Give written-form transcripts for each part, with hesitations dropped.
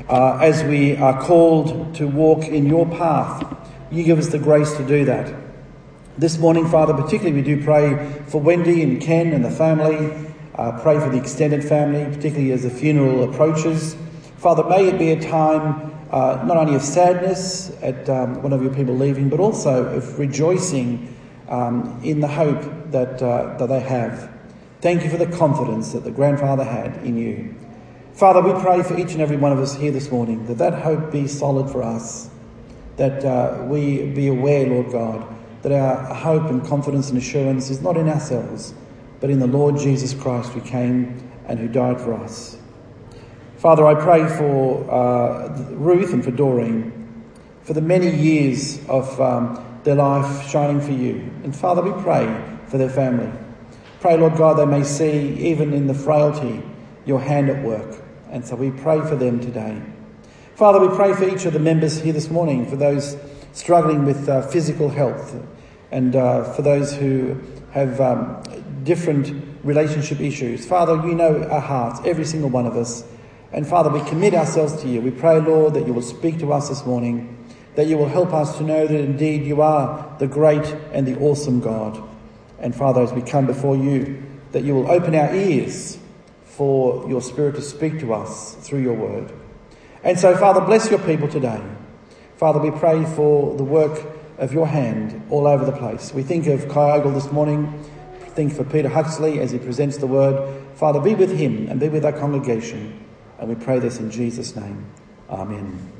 as we are called to walk in your path. You give us the grace to do that. This morning, Father, particularly we do pray for Wendy and Ken and the family. Pray for the extended family, particularly as the funeral approaches. Father, may it be a time not only of sadness at one of your people leaving, but also of rejoicing in the hope that they have. Thank you for the confidence that the grandfather had in you. Father, we pray for each and every one of us here this morning, that hope be solid for us, that we be aware, Lord God, that our hope and confidence and assurance is not in ourselves, but in the Lord Jesus Christ who came and who died for us. Father, I pray for Ruth and for Doreen, for the many years of their life shining for you. And Father, we pray for their family. Pray, Lord God, they may see, even in the frailty, your hand at work. And so we pray for them today. Father, we pray for each of the members here this morning, for those struggling with physical health, and for those who have different relationship issues. Father, you know our hearts, every single one of us. And Father, we commit ourselves to you. We pray, Lord, that you will speak to us this morning, that you will help us to know that indeed you are the great and the awesome God. And Father, as we come before you, that you will open our ears for your Spirit to speak to us through your word. And so, Father, bless your people today. Father, we pray for the work of your hand all over the place. We think of Kai Ogle this morning. Think for Peter Huxley as he presents the word. Father, be with him and be with our congregation. And we pray this in Jesus' name. Amen.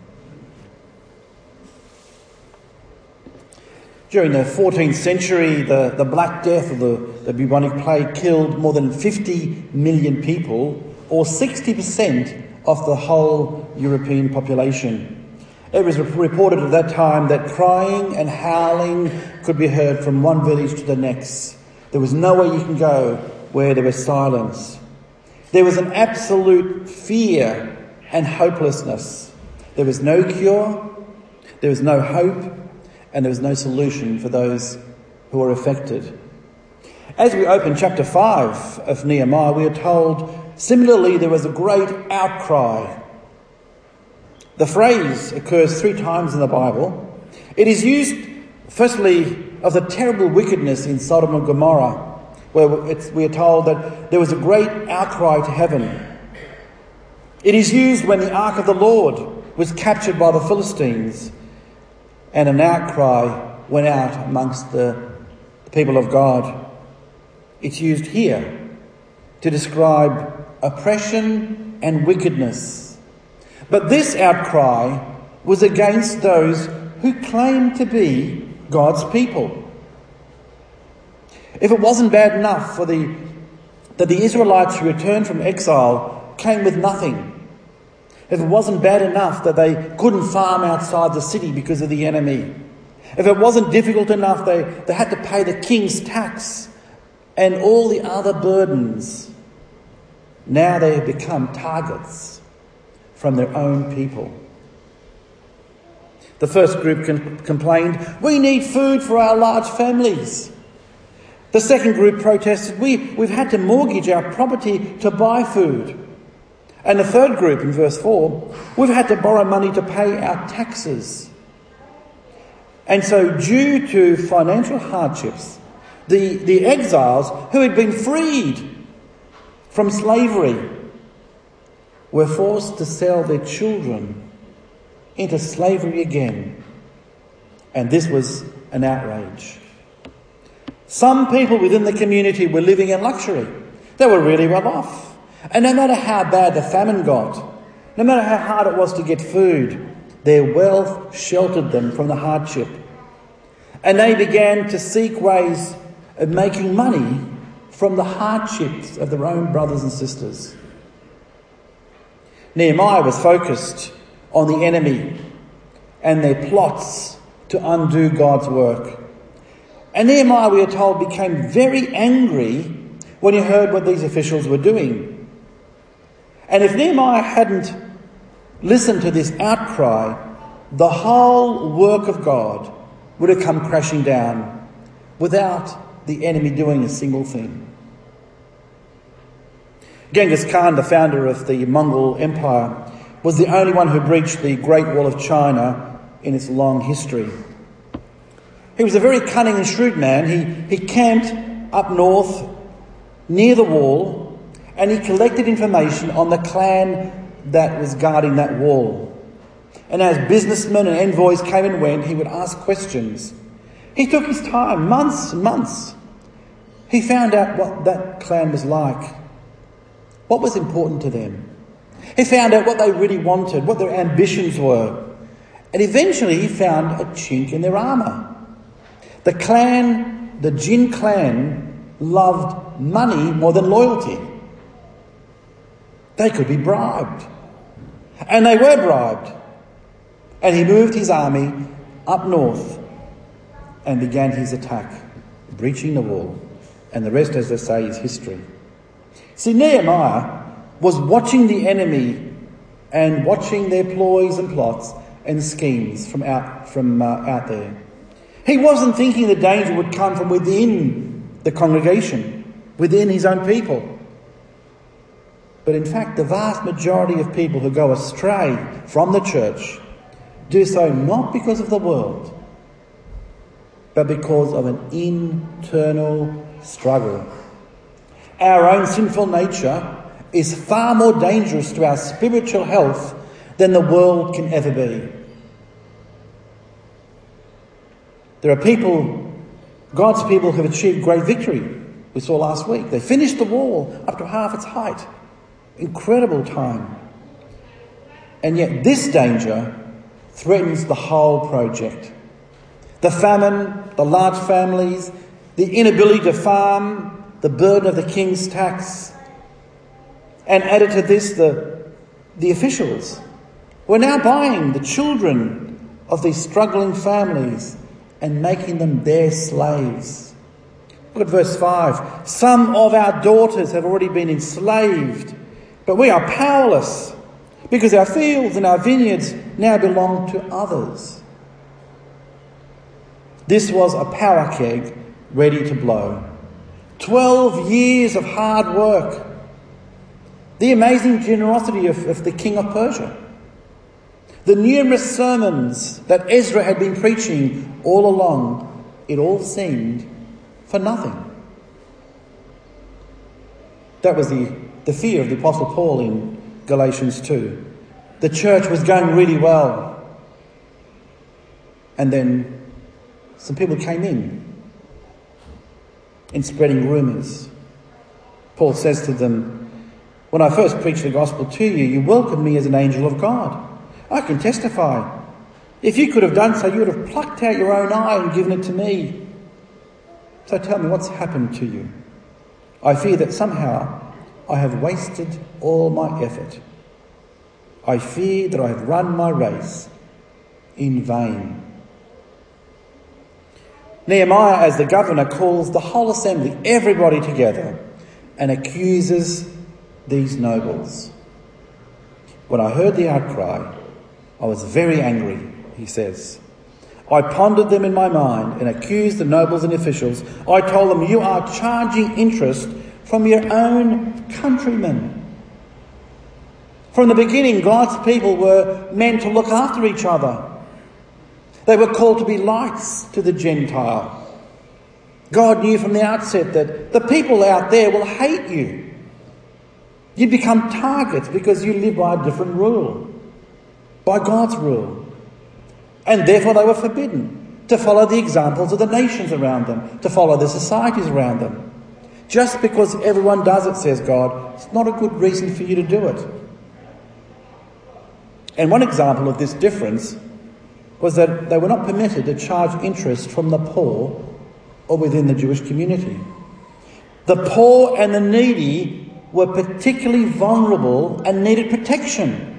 During the 14th century, the Black Death, or the bubonic plague, killed more than 50 million people, or 60% of the whole European population. It was reported at that time that crying and howling could be heard from one village to the next. There was nowhere you can go where there was silence. There was an absolute fear and hopelessness. There was no cure, there was no hope, and there was no solution for those who were affected. As we open chapter 5 of Nehemiah, we are told, similarly, there was a great outcry. The phrase occurs 3 times in the Bible. It is used, firstly, of the terrible wickedness in Sodom and Gomorrah, where we are told that there was a great outcry to heaven. It is used when the ark of the Lord was captured by the Philistines, and an outcry went out amongst the people of God. It's used here to describe oppression and wickedness. But this outcry was against those who claimed to be God's people. If it wasn't bad enough that the Israelites who returned from exile came with nothing, if it wasn't bad enough that they couldn't farm outside the city because of the enemy, if it wasn't difficult enough they had to pay the king's tax and all the other burdens, now they have become targets from their own people. The first group complained, "We need food for our large families." The second group protested, we've had to mortgage our property to buy food. And the third group, in verse 4, "We've had to borrow money to pay our taxes." And so, due to financial hardships, the exiles who had been freed from slavery were forced to sell their children into slavery again. And this was an outrage. Some people within the community were living in luxury. They were really well off. And no matter how bad the famine got, no matter how hard it was to get food, their wealth sheltered them from the hardship. And they began to seek ways of making money from the hardships of their own brothers and sisters. Nehemiah was focused on the enemy and their plots to undo God's work. And Nehemiah, we are told, became very angry when he heard what these officials were doing. And if Nehemiah hadn't listened to this outcry, the whole work of God would have come crashing down without the enemy doing a single thing. Genghis Khan, the founder of the Mongol Empire, was the only one who breached the Great Wall of China in its long history. He was a very cunning and shrewd man. He camped up north near the wall, and he collected information on the clan that was guarding that wall. And as businessmen and envoys came and went, he would ask questions. He took his time, months and months. He found out what that clan was like, what was important to them. He found out what they really wanted, what their ambitions were. And eventually he found a chink in their armour. The Jin clan, loved money more than loyalty. They could be bribed. And they were bribed. And he moved his army up north and began his attack, breaching the wall. And the rest, as they say, is history. See, Nehemiah was watching the enemy and watching their ploys and plots and schemes from out there. He wasn't thinking the danger would come from within the congregation, within his own people. But in fact, the vast majority of people who go astray from the church do so not because of the world, but because of an internal struggle. Our own sinful nature is far more dangerous to our spiritual health than the world can ever be. There are people, God's people, who have achieved great victory. We saw last week. They finished the wall up to half its height. Incredible time. And yet this danger threatens the whole project. The famine, the large families, the inability to farm, the burden of the king's tax. And added to this, the officials were now buying the children of these struggling families and making them their slaves. Look at verse 5. Some of our daughters have already been enslaved, but we are powerless because our fields and our vineyards now belong to others. This was a power keg ready to blow. 12 years of hard work. The amazing generosity of the king of Persia. The numerous sermons that Ezra had been preaching all along, it all seemed for nothing. That was the fear of the Apostle Paul in Galatians 2. The church was going really well. And then some people came in spreading rumours. Paul says to them, when I first preached the gospel to you, you welcomed me as an angel of God. I can testify. If you could have done so, you would have plucked out your own eye and given it to me. So tell me, what's happened to you? I fear that somehow I have wasted all my effort. I fear that I have run my race in vain. Nehemiah, as the governor, calls the whole assembly, everybody together, and accuses these nobles. When I heard the outcry, I was very angry, he says. I pondered them in my mind and accused the nobles and officials. I told them, you are charging interest from your own countrymen. From the beginning, God's people were meant to look after each other. They were called to be lights to the Gentile. God knew from the outset that the people out there will hate you. You become targets because you live by a different rule, by God's rule. And therefore they were forbidden to follow the examples of the nations around them, to follow the societies around them. Just because everyone does it, says God, it's not a good reason for you to do it. And one example of this difference was that they were not permitted to charge interest from the poor or within the Jewish community. The poor and the needy were particularly vulnerable and needed protection.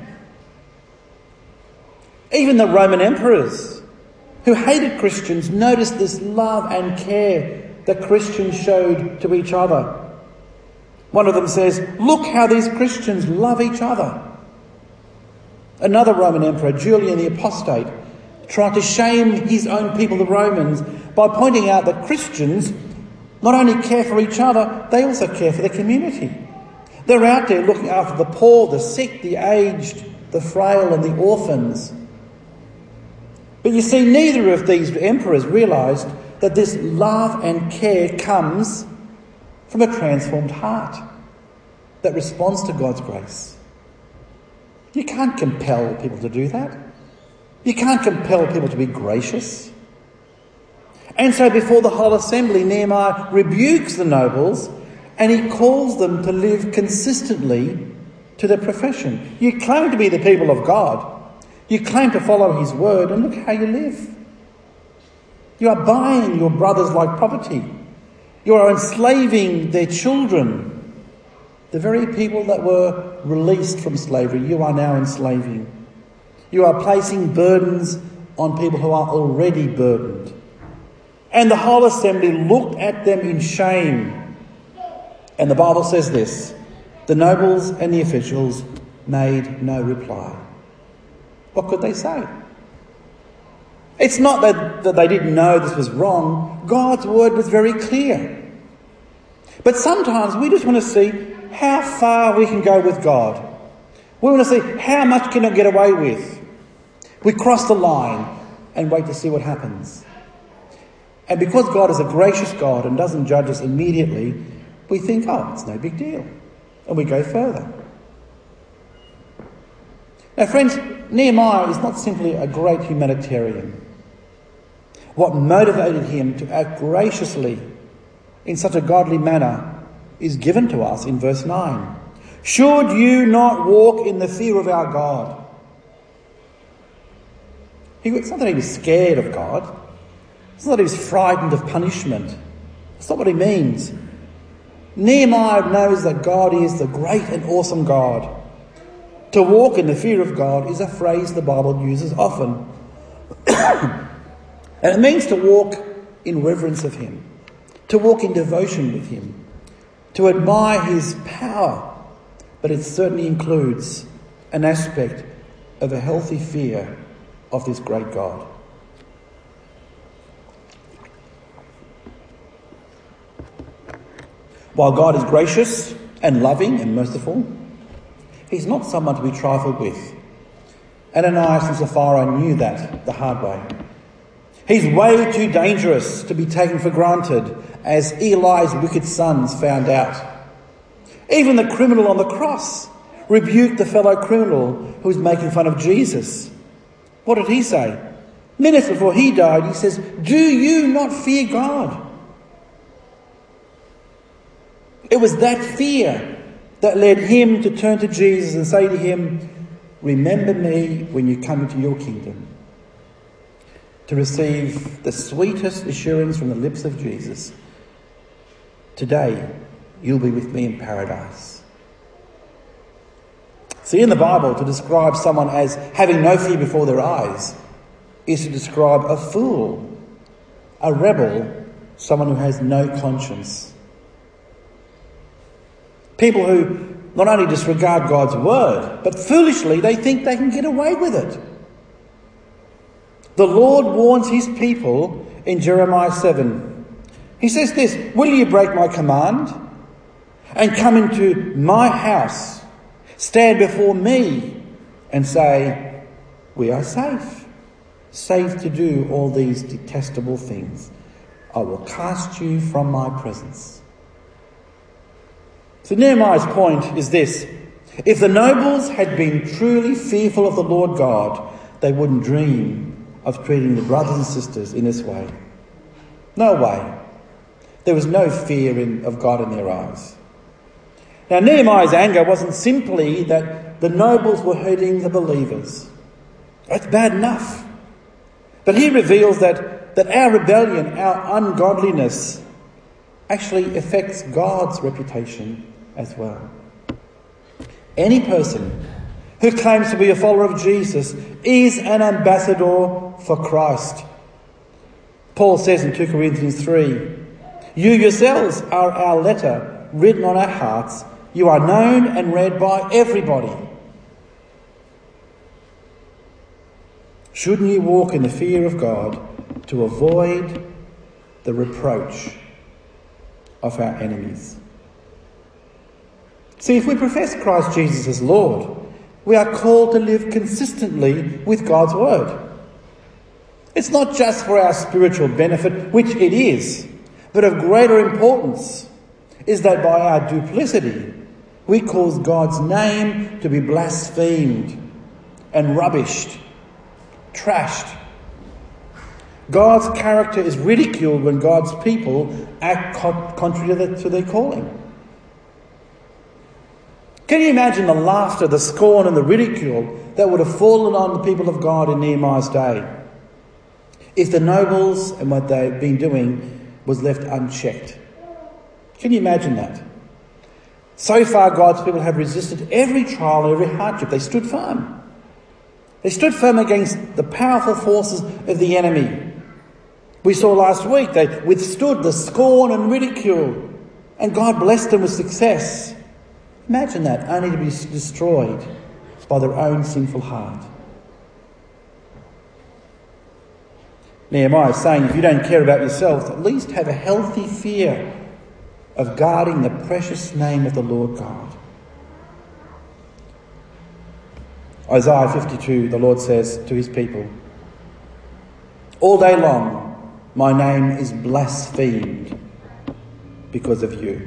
Even the Roman emperors, who hated Christians, noticed this love and care that Christians showed to each other. One of them says, look how these Christians love each other. Another Roman emperor, Julian the Apostate, tried to shame his own people, the Romans, by pointing out that Christians not only care for each other, they also care for the community. They're out there looking after the poor, the sick, the aged, the frail and the orphans. But you see, neither of these emperors realised that this love and care comes from a transformed heart that responds to God's grace. You can't compel people to do that. You can't compel people to be gracious. And so before the whole assembly, Nehemiah rebukes the nobles and he calls them to live consistently to their profession. You claim to be the people of God. You claim to follow his word, and look how you live. You are buying your brothers like property. You are enslaving their children. The very people that were released from slavery, you are now enslaving. You are placing burdens on people who are already burdened. And the whole assembly looked at them in shame. And the Bible says this: the nobles and the officials made no reply. What could they say? It's not that they didn't know this was wrong. God's word was very clear. But sometimes we just want to see how far we can go with God. We want to see how much can I get away with. We cross the line and wait to see what happens. And because God is a gracious God and doesn't judge us immediately, we think, oh, it's no big deal. And we go further. Now, friends, Nehemiah is not simply a great humanitarian. What motivated him to act graciously in such a godly manner is given to us in verse 9. Should you not walk in the fear of our God? It's not that he was scared of God. It's not that he was frightened of punishment. That's not what he means. Nehemiah knows that God is the great and awesome God. To walk in the fear of God is a phrase the Bible uses often. And it means to walk in reverence of him, to walk in devotion with him, to admire his power. But it certainly includes an aspect of a healthy fear of this great God. While God is gracious and loving and merciful, he's not someone to be trifled with. Ananias and Sapphira knew that the hard way. He's way too dangerous to be taken for granted, as Eli's wicked sons found out. Even the criminal on the cross rebuked the fellow criminal who was making fun of Jesus. What did he say? Minutes before he died, he says, "Do you not fear God?" It was that fear that led him to turn to Jesus and say to him, "Remember me when you come into your kingdom." To receive the sweetest assurance from the lips of Jesus, "Today you'll be with me in paradise." See, in the Bible, to describe someone as having no fear before their eyes is to describe a fool, a rebel, someone who has no conscience. People who not only disregard God's word, but foolishly they think they can get away with it. The Lord warns his people in Jeremiah 7. He says this, "Will you break my command and come into my house, stand before me and say, 'We are safe, safe to do all these detestable things. I will cast you from my presence.'" So Nehemiah's point is this: if the nobles had been truly fearful of the Lord God, they wouldn't dream of treating the brothers and sisters in this way. No way. There was no fear of God in their eyes. Now, Nehemiah's anger wasn't simply that the nobles were hurting the believers. That's bad enough. But he reveals that our rebellion, our ungodliness, actually affects God's reputation as well. Any person who claims to be a follower of Jesus is an ambassador for Christ. Paul says in 2 Corinthians 3, "You yourselves are our letter written on our hearts. You are known and read by everybody." Shouldn't you walk in the fear of God to avoid the reproach of our enemies? See, if we profess Christ Jesus as Lord, We are called to live consistently with God's word. It's not just for our spiritual benefit, which it is, but of greater importance is that by our duplicity, we cause God's name to be blasphemed and rubbished, trashed. God's character is ridiculed when God's people act contrary to their calling. Can you imagine the laughter, the scorn and the ridicule that would have fallen on the people of God in Nehemiah's day if the nobles and what they've been doing was left unchecked? Can you imagine that? So far, God's people have resisted every trial, every hardship. They stood firm. They stood firm against the powerful forces of the enemy. We saw last week they withstood the scorn and ridicule, and God blessed them with success. Imagine that, only to be destroyed by their own sinful heart. Nehemiah is saying, if you don't care about yourself, at least have a healthy fear of guarding the precious name of the Lord God. Isaiah 52, the Lord says to his people, all day long my name is blasphemed because of you.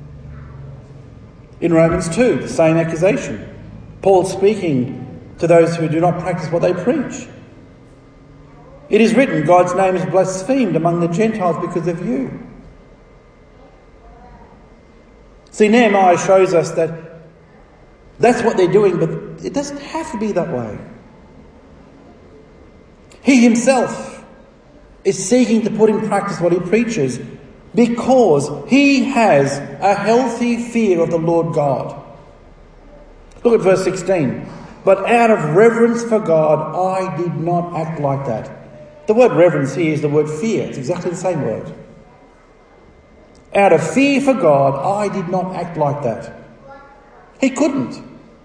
In Romans 2, the same accusation. Paul speaking to those who do not practice what they preach. It is written, God's name is blasphemed among the Gentiles because of you. See, Nehemiah shows us that that's what they're doing, but it doesn't have to be that way. He himself is seeking to put in practice what he preaches because he has a healthy fear of the Lord God. Look at verse 16. But out of reverence for God, I did not act like that. The word reverence here is the word fear. It's exactly the same word. Out of fear for God, I did not act like that. He couldn't.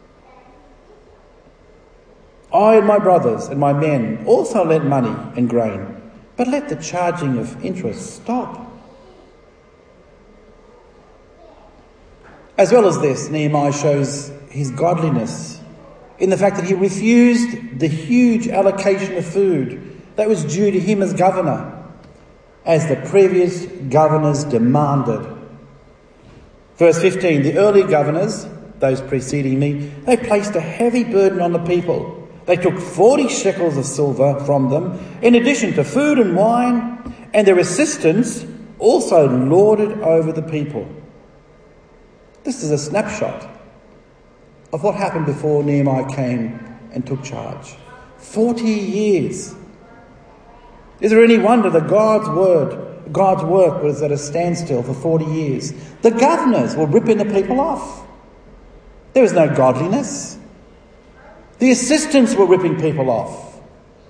I and my brothers and my men also lent money and grain, but let the charging of interest stop. As well as this, Nehemiah shows his godliness in the fact that he refused the huge allocation of food that was due to him as governor, as the previous governors demanded. Verse 15, the early governors, those preceding me, they placed a heavy burden on the people. They took 40 shekels of silver from them, in addition to food and wine, and their assistants also lorded over the people. This is a snapshot of what happened before Nehemiah came and took charge. 40 years. Is there any wonder that God's work was at a standstill for 40 years? The governors were ripping the people off. There was no godliness. The assistants were ripping people off.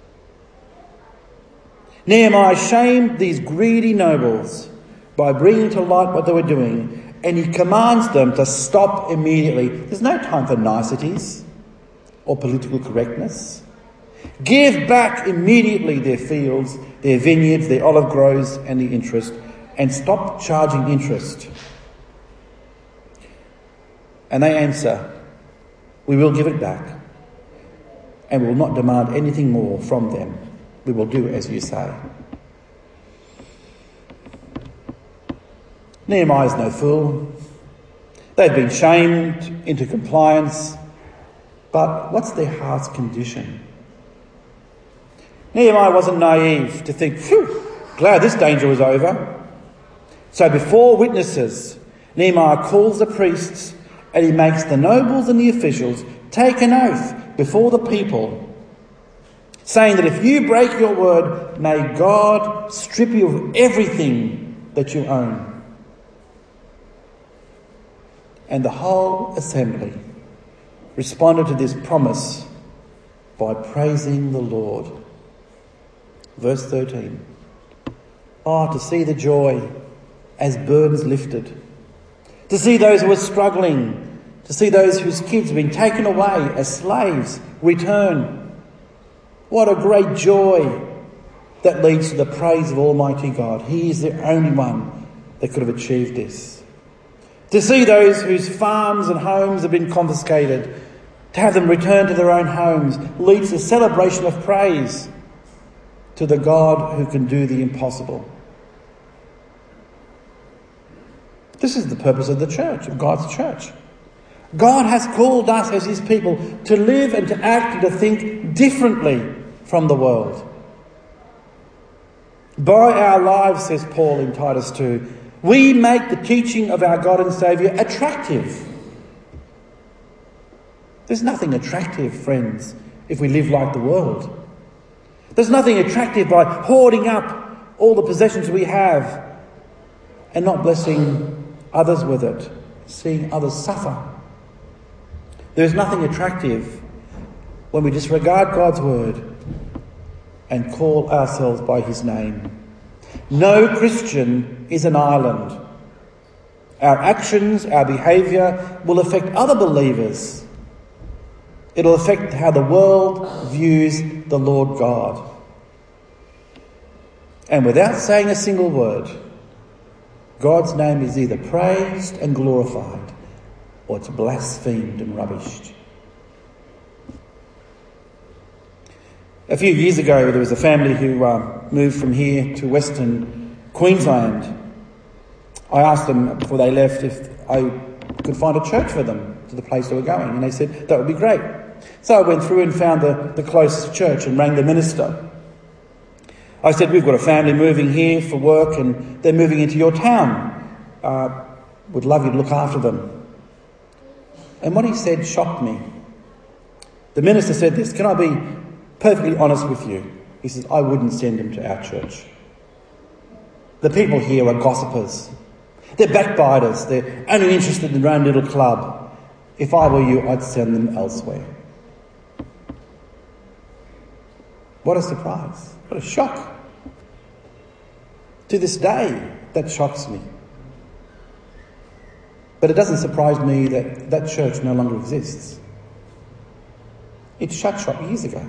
Nehemiah shamed these greedy nobles by bringing to light what they were doing, and he commands them to stop immediately. There's no time for niceties or political correctness. Give back immediately their fields, their vineyards, their olive groves and the interest, and stop charging interest. And they answer, we will give it back, and will not demand anything more from them. We will do as you say. Nehemiah is no fool. They've been shamed into compliance. But what's their heart's condition? Nehemiah wasn't naive to think, phew, glad this danger was over. So before witnesses, Nehemiah calls the priests and he makes the nobles and the officials take an oath before the people, saying that if you break your word, may God strip you of everything that you own. And the whole assembly responded to this promise by praising the Lord. Verse 13. Oh, to see the joy as burdens lifted. To see those who are struggling. To see those whose kids have been taken away as slaves return. What a great joy that leads to the praise of Almighty God. He is the only one that could have achieved this. To see those whose farms and homes have been confiscated To have them return to their own homes leads to celebration of praise to the God who can do the impossible. This is the purpose of the church, of God's church. God has called us as his people to live and to act and to think differently from the world. By our lives, says Paul in Titus 2, we make the teaching of our God and Saviour attractive. There's nothing attractive, friends, if we live like the world. There's nothing attractive by hoarding up all the possessions we have and not blessing others with it, seeing others suffer. There's nothing attractive when we disregard God's word and call ourselves by his name. No Christian is an island. Our actions, our behaviour will affect other believers. It'll affect how the world views the Lord God. And without saying a single word, God's name is either praised and glorified or it's blasphemed and rubbished. A few years ago, there was a family who moved from here to Western Queensland. I asked them before they left if I could find a church for them to the place they were going, and they said that would be great. So I went through and found the closest church and rang the minister. I said, we've got a family moving here for work and they're moving into your town. Would love you to look after them. And what he said shocked me. The minister said this, can I be perfectly honest with you? He says, I wouldn't send them to our church. The people here are gossipers. They're backbiters. They're only interested in their own little club. If I were you, I'd send them elsewhere. What a surprise. What a shock. To this day, that shocks me. But it doesn't surprise me that that church no longer exists. It shut shop years ago.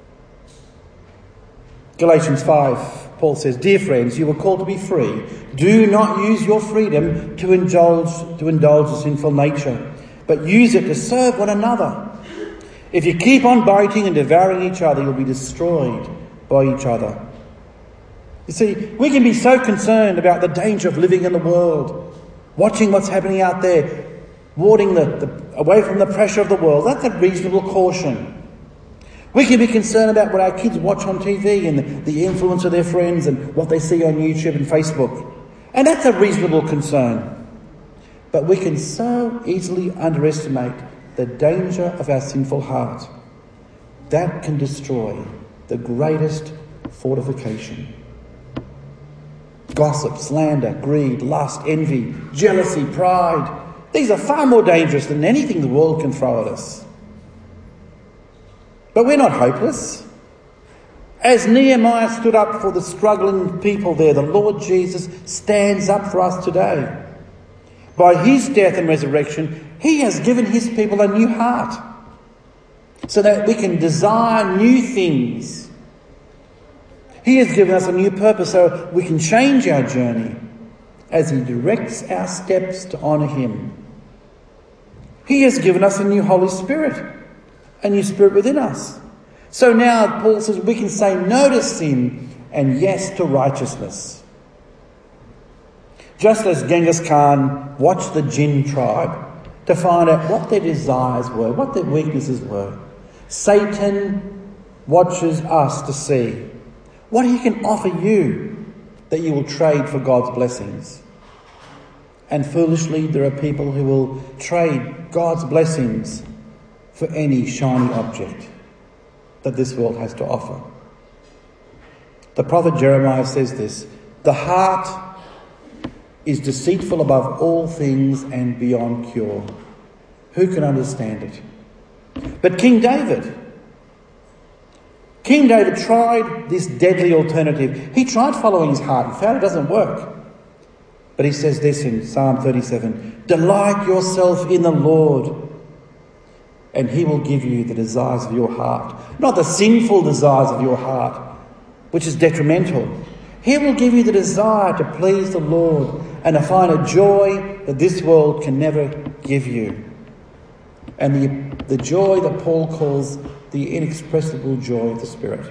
Galatians 5, Paul says, dear friends, you were called to be free. Do not use your freedom to indulge a sinful nature, but use it to serve one another. If you keep on biting and devouring each other, you'll be destroyed by each other. You see, we can be so concerned about the danger of living in the world, watching what's happening out there, warding away from the pressure of the world. That's a reasonable caution. We can be concerned about what our kids watch on TV and the influence of their friends and what they see on YouTube and Facebook. And that's a reasonable concern. But we can so easily underestimate the danger of our sinful heart. That can destroy the greatest fortification. Gossip, slander, greed, lust, envy, jealousy, pride. These are far more dangerous than anything the world can throw at us. But we're not hopeless. As Nehemiah stood up for the struggling people there, the Lord Jesus stands up for us today. By his death and resurrection, he has given his people a new heart so that we can desire new things. He has given us a new purpose so we can change our journey as he directs our steps to honour him. He has given us a new Holy Spirit, a new spirit within us. So now Paul says we can say no to sin and yes to righteousness. Just as Genghis Khan watched the Jinn tribe to find out what their desires were, what their weaknesses were, Satan watches us to see what he can offer you that you will trade for God's blessings. And foolishly, there are people who will trade God's blessings for any shiny object that this world has to offer. The prophet Jeremiah says this, the heart is deceitful above all things and beyond cure. Who can understand it? But King David tried this deadly alternative. He tried following his heart and found it doesn't work. But he says this in Psalm 37, delight yourself in the Lord, and he will give you the desires of your heart. Not the sinful desires of your heart, which is detrimental. He will give you the desire to please the Lord and to find a joy that this world can never give you. and the joy that Paul calls the inexpressible joy of the Spirit.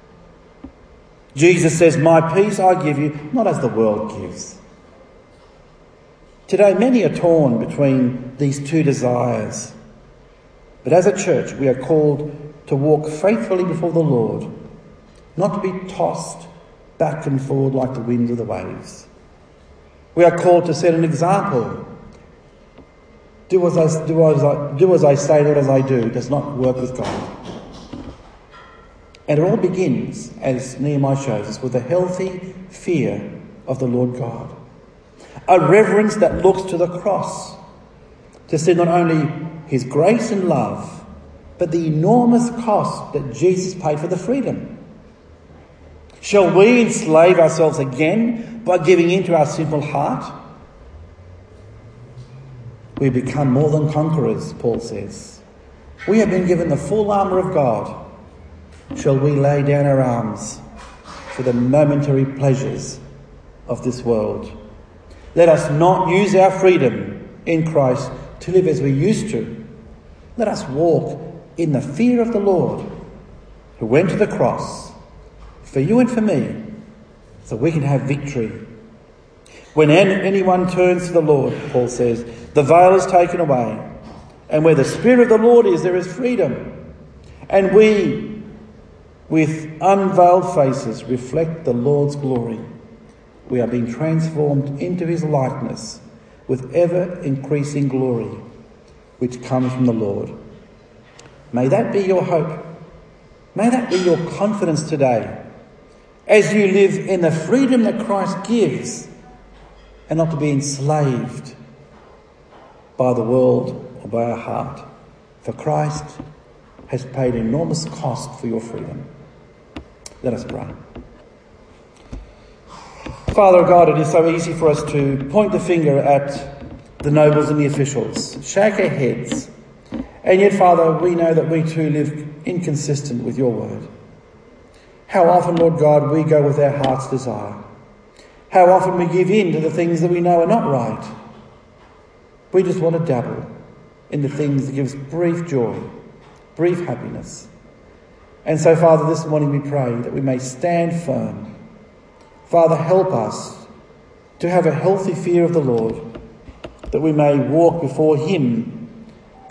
Jesus says, "My peace I give you, not as the world gives." Today, many are torn between these two desires. But as a church, we are called to walk faithfully before the Lord, not to be tossed back and forward like the winds of the waves. We are called to set an example. Do as I say, not as I do, does not work with God. And it all begins, as Nehemiah shows us, with a healthy fear of the Lord God. A reverence that looks to the cross to see not only his grace and love, but the enormous cost that Jesus paid for the freedom. Shall we enslave ourselves again by giving in to our sinful heart? We become more than conquerors, Paul says. We have been given the full armour of God. Shall we lay down our arms for the momentary pleasures of this world? Let us not use our freedom in Christ to live as we used to. Let us walk in the fear of the Lord, who went to the cross for you and for me, so we can have victory. When anyone turns to the Lord, Paul says, the veil is taken away, and where the Spirit of the Lord is, there is freedom. And we, with unveiled faces, reflect the Lord's glory. We are being transformed into his likeness with ever-increasing glory, which comes from the Lord. May that be your hope. May that be your confidence today, as you live in the freedom that Christ gives, and not to be enslaved by the world or by our heart. For Christ has paid enormous cost for your freedom. Let us pray. Father God, it is so easy for us to point the finger at the nobles and the officials, shake our heads, and yet, Father, we know that we too live inconsistent with your word. How often, Lord God, we go with our heart's desire. How often we give in to the things that we know are not right. We just want to dabble in the things that give us brief joy, brief happiness. And so, Father, this morning we pray that we may stand firm. Father, help us to have a healthy fear of the Lord, that we may walk before him